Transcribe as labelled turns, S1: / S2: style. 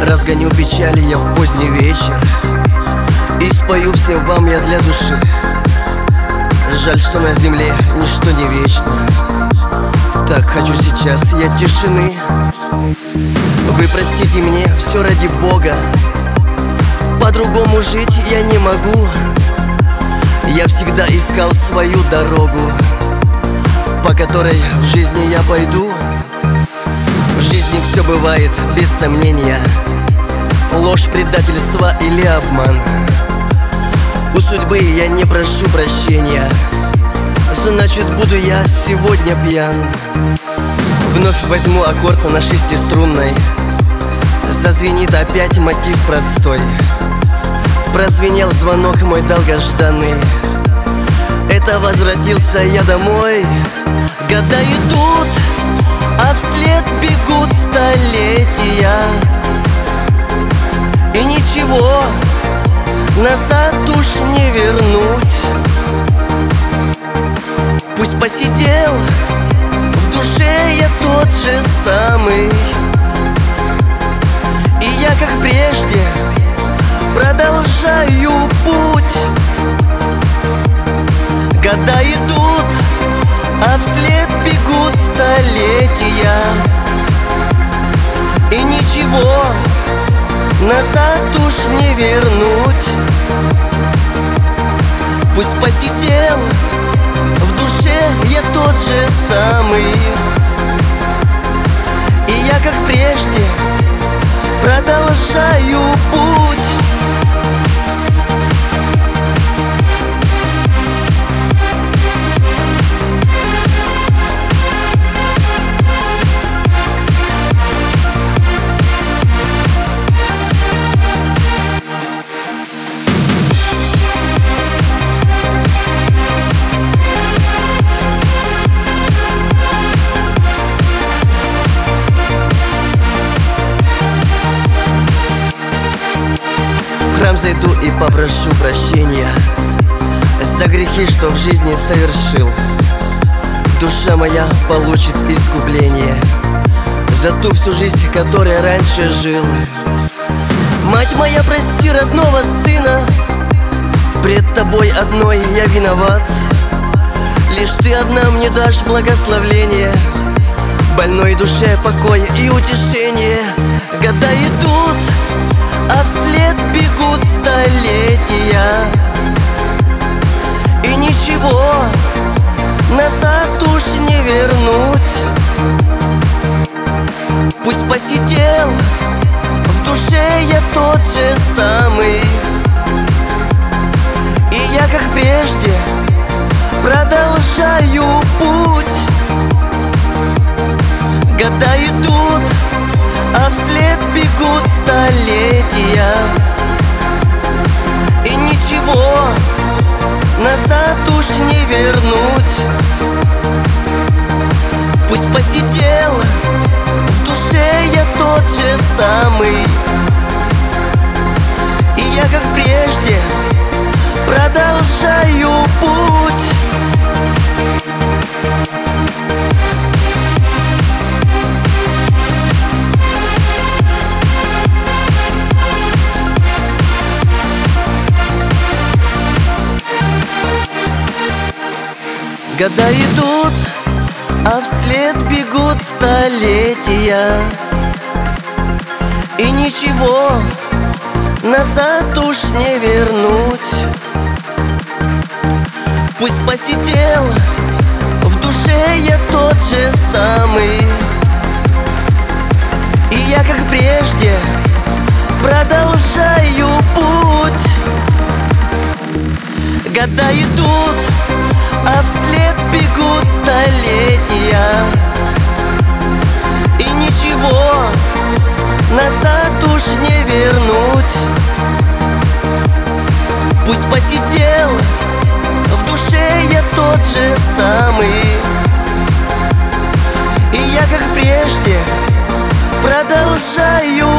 S1: Разгоню печали я в поздний вечер и спою всем вам я для души. Жаль, что на земле ничто не вечно. Так хочу сейчас я тишины. Вы простите мне, все ради Бога. По-другому жить я не могу. Я всегда искал свою дорогу, по которой в жизни я пойду. В жизни все бывает без сомнения. Ложь, предательство или обман. У судьбы я не прошу прощения. Значит, буду я сегодня пьян. Вновь возьму аккорд на шестиструнной. Зазвенит опять мотив простой. Прозвенел звонок мой долгожданный. Это возвратился я домой. Года идут, а вслед бегут столетия. И ничего назад уж не вернуть. Пусть посидел, в душе я тот же самый. И я, как прежде, продолжаю путь. Года идут, а вслед бегут столетия. И ничего назад уж не вернуть. Пусть посидел, в душе я тот же самый. И я, как прежде, продолжаю путь. В храм зайду и попрошу прощения за грехи, что в жизни совершил. Душа моя получит искупление за ту всю жизнь, которой раньше жил. Мать моя, прости родного сына, пред тобой одной я виноват. Лишь ты одна мне дашь благословление, больной душе покой и утешение. Года идут, а вслед бегут столетия. И ничего назад уж не вернуть. Пусть посидел, в душе я тот же самый. И я, как прежде, продолжаю путь. Года идут, а вслед бегут столетия. И ничего назад уж не вернуть. Пусть посидел, в душе я тот же самый. И я, как прежде, продолжаю путь. Года идут, а вслед бегут столетия. И ничего назад уж не вернуть. Пусть посидел, в душе я тот же самый. И я, как прежде, продолжаю путь. Года идут, а вслед бегут столетия. И ничего назад уж не вернуть. Пусть посидел, в душе я тот же самый. И я, как прежде, продолжаю